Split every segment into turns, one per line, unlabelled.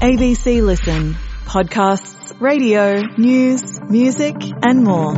ABC Listen. Podcasts, radio, news, music and more.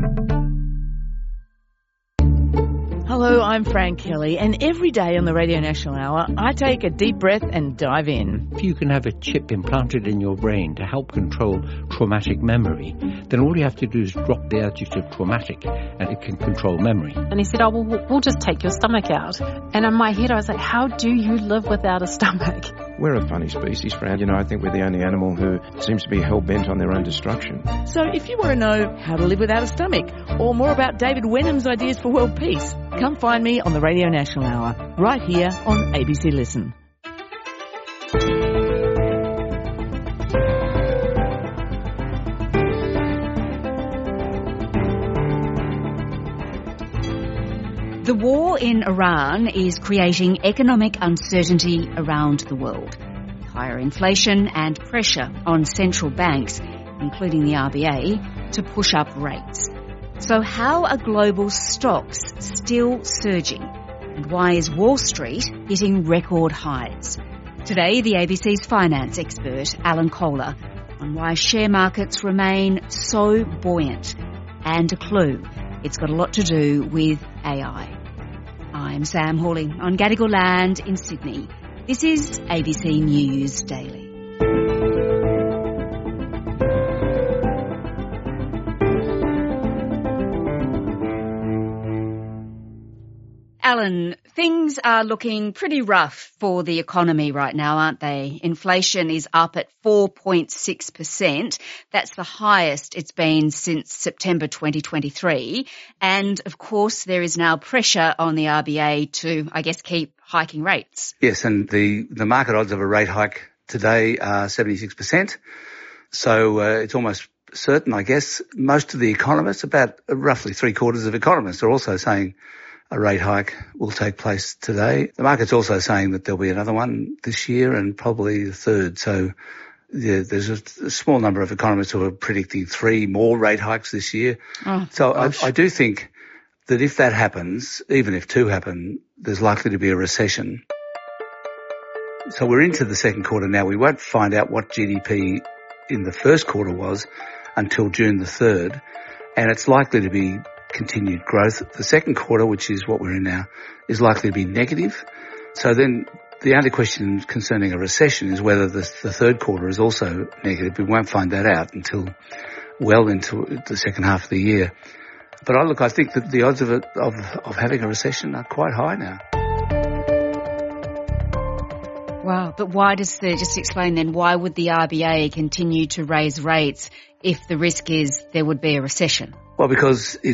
Hello, I'm Fran Kelly, and every day on the Radio National Hour, I take a deep breath and dive in.
If you can have a chip implanted in your brain to help control traumatic memory, then all you have to do is drop the adjective traumatic and it can control memory.
And he said, oh, well, we'll just take your stomach out. And in my head, I was like, how do you live without a stomach?
We're a funny species, Fran. You know, I think we're the only animal who seems to be hell-bent on their own destruction.
So if you want to know how to live without a stomach, or more about David Wenham's ideas for world peace, come find me on the Radio National Hour, right here on ABC Listen.
The war in Iran is creating economic uncertainty around the world. Higher inflation and pressure on central banks, including the RBA, to push up rates. So how are global stocks still surging? And why is Wall Street hitting record highs? Today, the ABC's finance expert, Alan Kohler, on why share markets remain so buoyant. And a clue, it's got a lot to do with AI. I'm Sam Hawley on Gadigal land in Sydney. This is ABC News Daily. Alan, things are looking pretty rough for the economy right now, aren't they? Inflation is up at 4.6%. That's the highest it's been since September 2023. And, of course, there is now pressure on the RBA to, I guess, keep hiking rates.
Yes, and the market odds of a rate hike today are 76%. So it's almost certain, I guess. Most of the economists, about roughly three-quarters of economists, are also saying a rate hike will take place today. The market's also saying that there'll be another one this year and probably the third. So yeah, there's a small number of economists who are predicting 3 more rate hikes this year. So I do think that if that happens, even if 2 happen, there's likely to be a recession. So we're into the second quarter now. We won't find out what GDP in the first quarter was until June the 3rd, and it's likely to be continued growth. The second quarter, which is what we're in now, is likely to be negative. So then the only question concerning a recession is whether the third quarter is also negative. We won't find that out until well into the second half of the year. But I think that the odds of having a recession are quite high now.
Wow, but why just explain then, why would the RBA continue to raise rates if the risk is there would be a recession?
Well, because it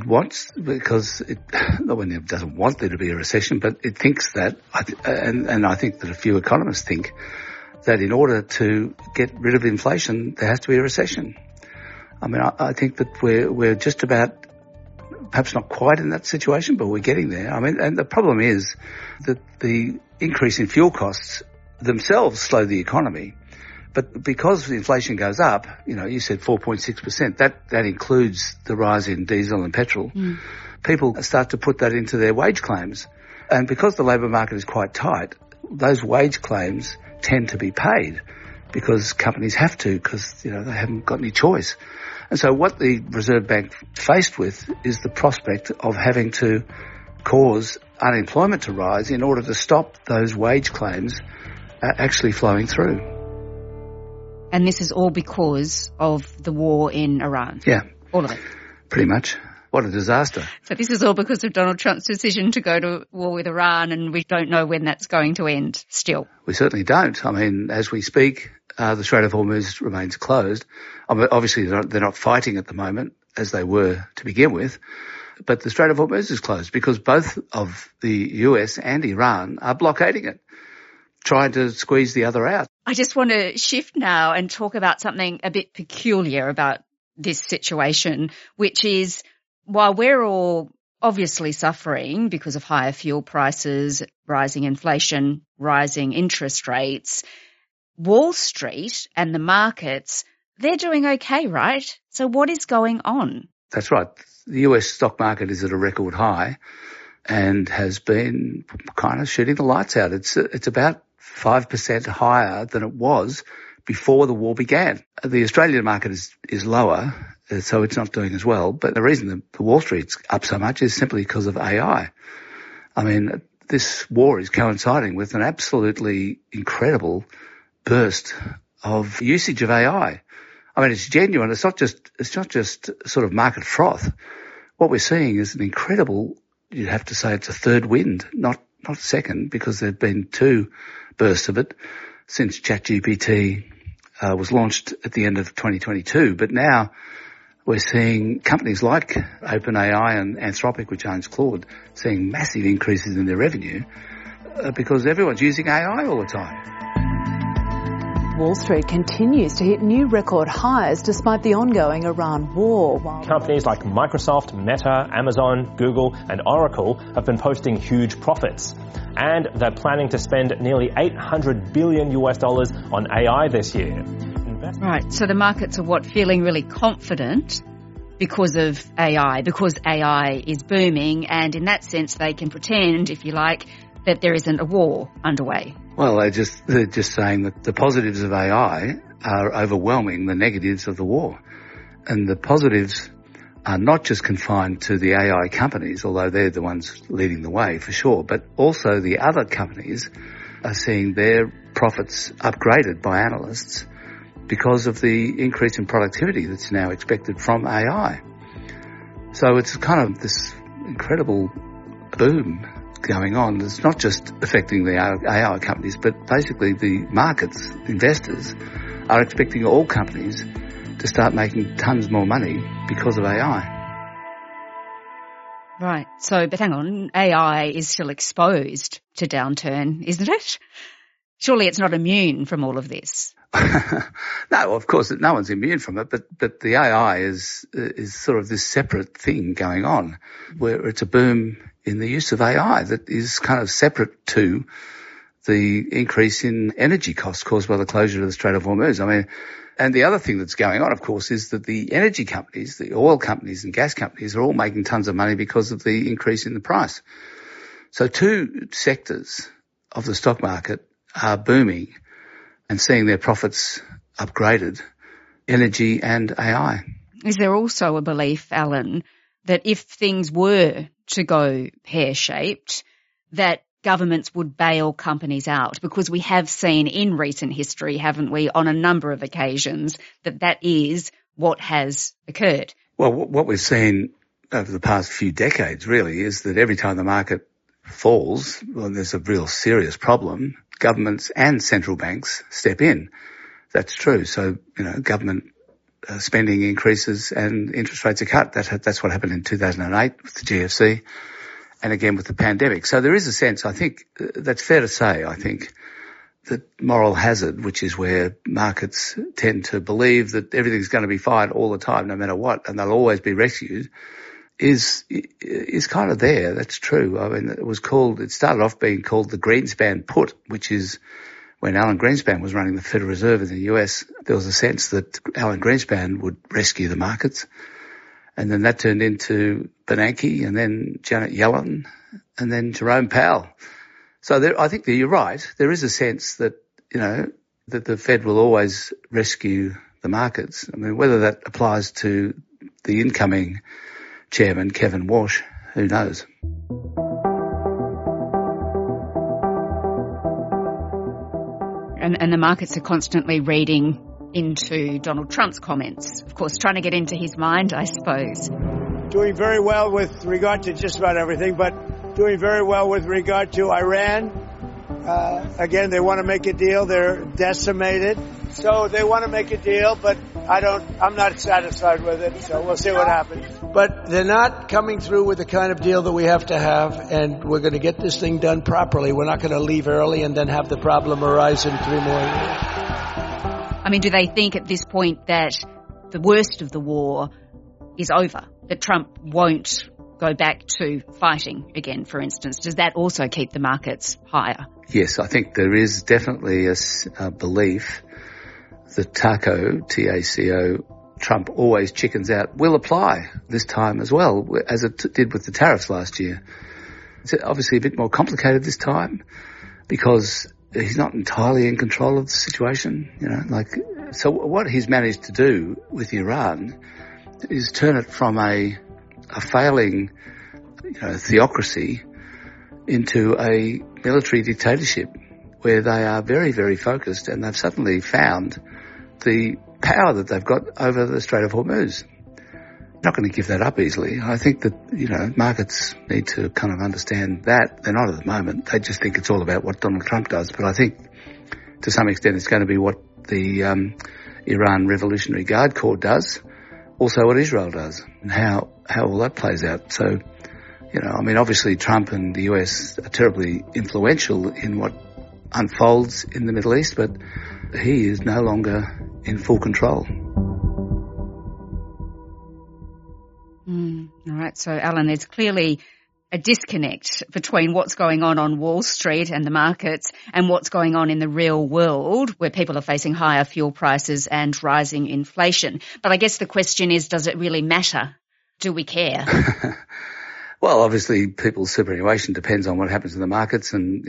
doesn't want there to be a recession, but it thinks that, and I think that a few economists think that in order to get rid of inflation, there has to be a recession. I mean, I think that we're just about, perhaps not quite in that situation, but we're getting there. I mean, and the problem is that the increase in fuel costs themselves slow the economy. But because inflation goes up, you know, you said 4.6%, that includes the rise in diesel and petrol. People start to put that into their wage claims. And because the labour market is quite tight, those wage claims tend to be paid because companies have to, because, you know, they haven't got any choice. And so what the Reserve Bank faced with is the prospect of having to cause unemployment to rise in order to stop those wage claims actually flowing through.
And this is all because of the war in Iran?
Yeah.
All of it?
Pretty much. What a disaster.
So this is all because of Donald Trump's decision to go to war with Iran, and we don't know when that's going to end still?
We certainly don't. I mean, as we speak, the Strait of Hormuz remains closed. Obviously, they're not fighting at the moment, as they were to begin with. But the Strait of Hormuz is closed because both of the US and Iran are blockading it, trying to squeeze the other out.
I just want to shift now and talk about something a bit peculiar about this situation, which is, while we're all obviously suffering because of higher fuel prices, rising inflation, rising interest rates, Wall Street and the markets, they're doing okay, right? So what is going on?
That's right. The US stock market is at a record high and has been kind of shooting the lights out. It's about 5% higher than it was before the war began. The Australian market is lower, so it's not doing as well. But the reason the Wall Street's up so much is simply because of AI. I mean, this war is coinciding with an absolutely incredible burst of usage of AI. I mean, it's genuine. It's not just sort of market froth. What we're seeing is an incredible, you'd have to say it's a third wind, not second, because there have been two bursts of it since ChatGPT was launched at the end of 2022. But now we're seeing companies like OpenAI and Anthropic, which owns Claude, seeing massive increases in their revenue because everyone's using AI all the time.
Wall Street continues to hit new record highs despite the ongoing Iran war.
Companies like Microsoft, Meta, Amazon, Google and Oracle have been posting huge profits. And they're planning to spend nearly $800 billion on AI this year.
Right, so the markets are feeling really confident because of AI, because AI is booming, and in that sense they can pretend, if you like, that there isn't a war underway.
Well, they're just saying that the positives of AI are overwhelming the negatives of the war. And the positives are not just confined to the AI companies, although they're the ones leading the way for sure, but also the other companies are seeing their profits upgraded by analysts because of the increase in productivity that's now expected from AI. So it's kind of this incredible boom going on. It's not just affecting the AI companies, but basically the markets, investors, are expecting all companies to start making tons more money because of AI.
Right. So, but hang on, AI is still exposed to downturn, isn't it? Surely it's not immune from all of this.
No, of course, no one's immune from it, but the AI is sort of this separate thing going on, where it's a boom in the use of AI that is kind of separate to the increase in energy costs caused by the closure of the Strait of Hormuz. I mean, and the other thing that's going on, of course, is that the energy companies, the oil companies and gas companies are all making tons of money because of the increase in the price. So two sectors of the stock market are booming and seeing their profits upgraded, energy and AI.
Is there also a belief, Alan, that if things were to go pear-shaped, that governments would bail companies out? Because we have seen in recent history, haven't we, on a number of occasions, that is what has occurred.
Well, what we've seen over the past few decades, really, is that every time the market falls, when there's a real serious problem, governments and central banks step in. That's true. So, government spending increases and interest rates are cut. That's what happened in 2008 with the GFC and again with the pandemic. So there is a sense, I think, that's fair to say, I think, that moral hazard, which is where markets tend to believe that everything's going to be fine all the time, no matter what, and they'll always be rescued, is kind of there. That's true. I mean, it started off being called the Greenspan put, which is when Alan Greenspan was running the Federal Reserve in the US, there was a sense that Alan Greenspan would rescue the markets. And then that turned into Bernanke and then Janet Yellen and then Jerome Powell. So I think that you're right. There is a sense that, that the Fed will always rescue the markets. I mean, whether that applies to the incoming chairman, Kevin Walsh, who knows?
And the markets are constantly reading into Donald Trump's comments, of course, trying to get into his mind, I suppose.
Doing very well with regard to just about everything, but doing very well with regard to Iran. Again, they want to make a deal. They're decimated. So they want to make a deal, but I'm not satisfied with it. So we'll see what happens. But they're not coming through with the kind of deal that we have to have, and we're going to get this thing done properly. We're not going to leave early and then have the problem arise in 3 more years.
I mean, do they think at this point that the worst of the war is over, that Trump won't go back to fighting again, for instance? Does that also keep the markets higher?
Yes, I think there is definitely a belief that TACO, Trump always chickens out, will apply this time as well, as it did with the tariffs last year. It's obviously a bit more complicated this time because he's not entirely in control of the situation, So what he's managed to do with Iran is turn it from a failing, theocracy into a military dictatorship where they are very, very focused, and they've suddenly found the power that they've got over the Strait of Hormuz. Not going to give that up easily. I think that, markets need to kind of understand that. They're not at the moment. They just think it's all about what Donald Trump does. But I think to some extent it's going to be what the Iran Revolutionary Guard Corps does, also what Israel does, and how all that plays out. So, obviously Trump and the US are terribly influential in what unfolds in the Middle East, but he is no longer in full control.
All right. So, Alan, there's clearly a disconnect between what's going on Wall Street and the markets and what's going on in the real world, where people are facing higher fuel prices and rising inflation. But I guess the question is, does it really matter? Do we care?
Well, obviously people's superannuation depends on what happens in the markets, and,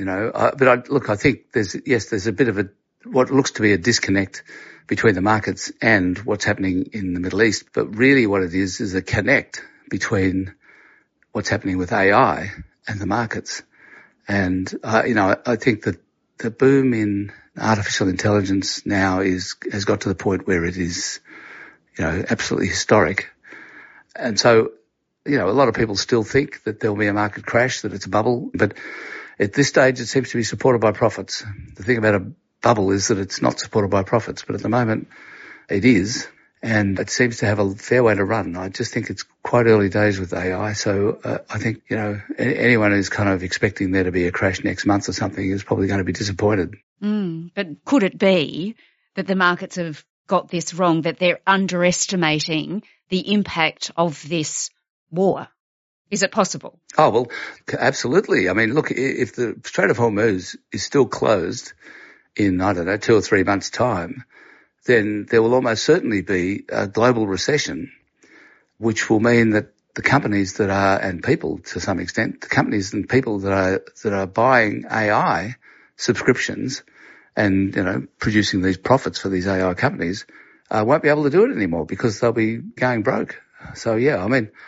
I think there's a bit of what looks to be a disconnect between the markets and what's happening in the Middle East. But really what it is a connect between what's happening with AI and the markets. And, I think that the boom in artificial intelligence now has got to the point where it is, absolutely historic. And so, a lot of people still think that there'll be a market crash, that it's a bubble. But at this stage, it seems to be supported by profits. The thing about a bubble is that it's not supported by profits, but at the moment it is, and it seems to have a fair way to run. I just think it's quite early days with AI, so I think, anyone who's kind of expecting there to be a crash next month or something is probably going to be disappointed.
But could it be that the markets have got this wrong, that they're underestimating the impact of this war? Is it possible?
Oh, well, absolutely. I mean, look, if the Strait of Hormuz is still closed in, 2 or 3 months' time, then there will almost certainly be a global recession, which will mean that the companies that are, and people to some extent, the companies and people that are buying AI subscriptions and, producing these profits for these AI companies, won't be able to do it anymore because they'll be going broke. So, yeah,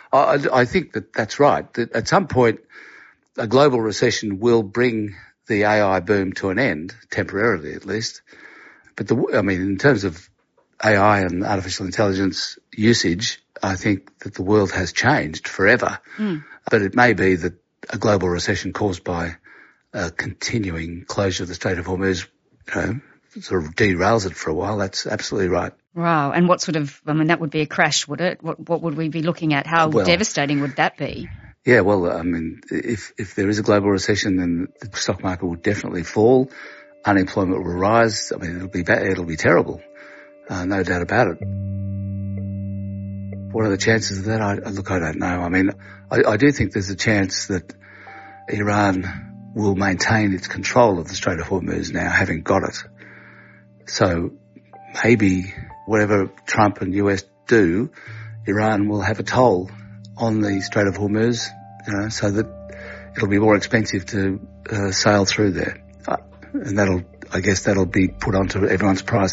I think that's right. That at some point, a global recession will bring the AI boom to an end, temporarily at least. But in terms of AI and artificial intelligence usage, I think that the world has changed forever. But it may be that a global recession caused by a continuing closure of the Strait of Hormuz, sort of derails it for a while. That's absolutely right.
Wow. And what sort of, that would be a crash, would it? What would we be looking at? How devastating would that be?
Yeah, well, if there is a global recession, then the stock market will definitely fall. Unemployment will rise. It'll be terrible. No doubt about it. What are the chances of that? I don't know. I do think there's a chance that Iran will maintain its control of the Strait of Hormuz now, having got it. So maybe whatever Trump and US do, Iran will have a toll on the Strait of Hormuz, so that it'll be more expensive to sail through there. And that'll be put onto everyone's price